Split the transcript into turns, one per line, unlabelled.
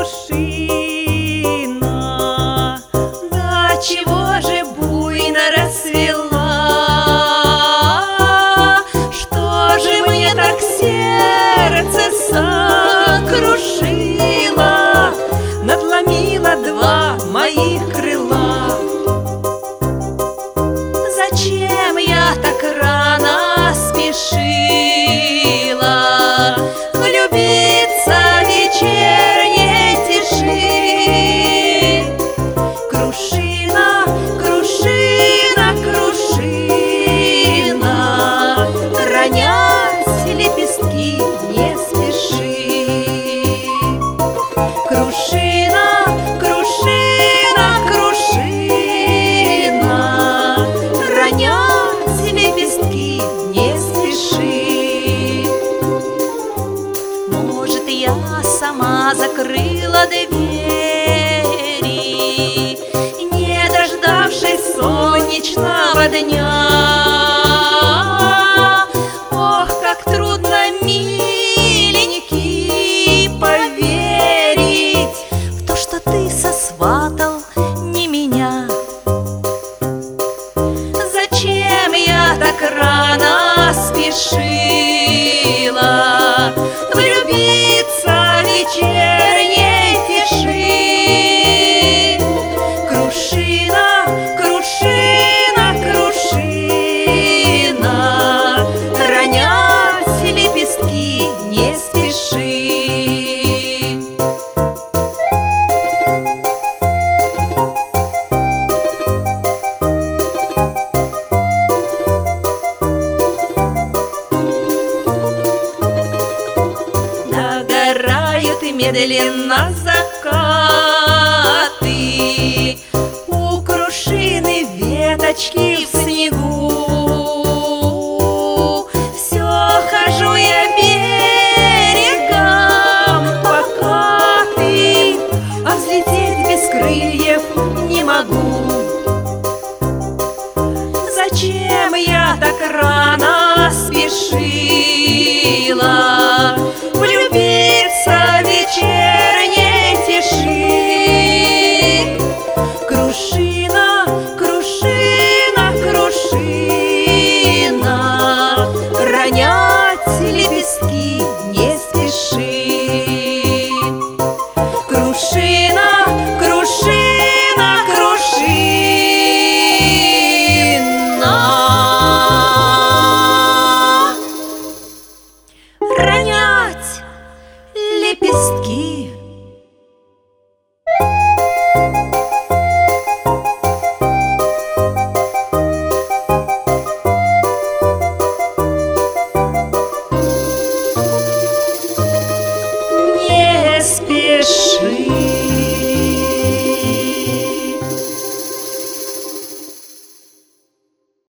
крушина, да чего же буйно расцвела? Что же мне так сердце сокрушило, надломило два моих крыла? Зачем я так рано спешила влюбиться в вечерней тиши? Крушина, крушина, крушина, ронять лепестки не спеши. Крушина, крушина, крушина, ронять лепестки не спеши. Может, я сама закрыла двери, не дождавшись солнечного дня. Ох, как трудно, миленький, поверить в то, что ты сосватал не меня. Зачем я так рано спешила влюбиться в вечерней тиши? Крушина, крушина, крушина, ронять лепестки не спеши. Догорают медленно закаты, у крушины веточки в снегу. Все хожу я берегом покатый, а взлететь без крыльев не могу. Зачем я так рано спешила